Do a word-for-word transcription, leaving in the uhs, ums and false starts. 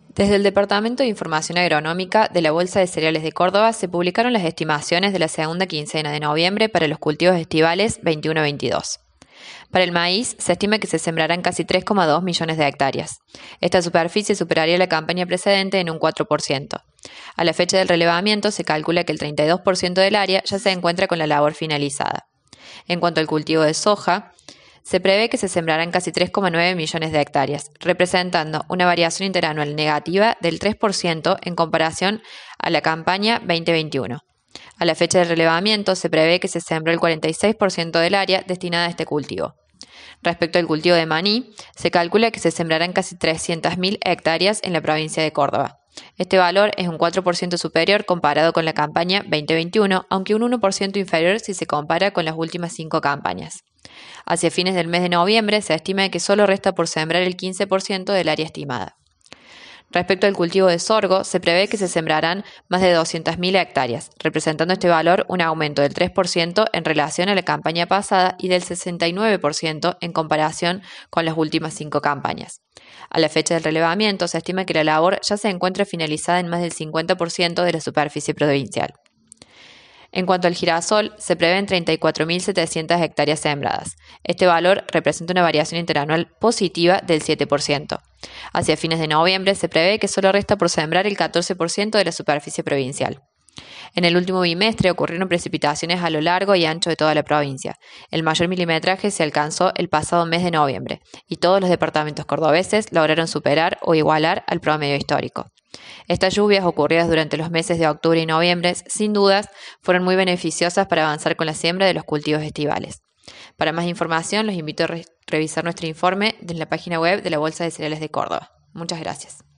Desde el Departamento de Información Agronómica de la Bolsa de Cereales de Córdoba se publicaron las estimaciones de la segunda quincena de noviembre para los cultivos estivales veintiuno veintidós. Para el maíz se estima que se sembrarán casi tres coma dos millones de hectáreas. Esta superficie superaría la campaña precedente en un cuatro por ciento. A la fecha del relevamiento se calcula que el treinta y dos por ciento del área ya se encuentra con la labor finalizada. En cuanto al cultivo de soja, se prevé que se sembrarán casi tres coma nueve millones de hectáreas, representando una variación interanual negativa del tres por ciento en comparación a la campaña veinte veintiuno. A la fecha del relevamiento se prevé que se sembró el cuarenta y seis por ciento del área destinada a este cultivo. Respecto al cultivo de maní, se calcula que se sembrarán casi trescientas mil hectáreas en la provincia de Córdoba. Este valor es un cuatro por ciento superior comparado con la campaña veinte veintiuno, aunque un uno por ciento inferior si se compara con las últimas cinco campañas. Hacia fines del mes de noviembre se estima que solo resta por sembrar el quince por ciento del área estimada. Respecto al cultivo de sorgo, se prevé que se sembrarán más de doscientas mil hectáreas, representando este valor un aumento del tres por ciento en relación a la campaña pasada y del sesenta y nueve por ciento en comparación con las últimas cinco campañas. A la fecha del relevamiento, se estima que la labor ya se encuentra finalizada en más del cincuenta por ciento de la superficie provincial. En cuanto al girasol, se prevén treinta y cuatro mil setecientas hectáreas sembradas. Este valor representa una variación interanual positiva del siete por ciento. Hacia fines de noviembre se prevé que solo resta por sembrar el catorce por ciento de la superficie provincial. En el último bimestre ocurrieron precipitaciones a lo largo y ancho de toda la provincia. El mayor milimetraje se alcanzó el pasado mes de noviembre y todos los departamentos cordobeses lograron superar o igualar al promedio histórico. Estas lluvias ocurridas durante los meses de octubre y noviembre, sin dudas, fueron muy beneficiosas para avanzar con la siembra de los cultivos estivales. Para más información, los invito a re- revisar nuestro informe en la página web de la Bolsa de Cereales de Córdoba. Muchas gracias.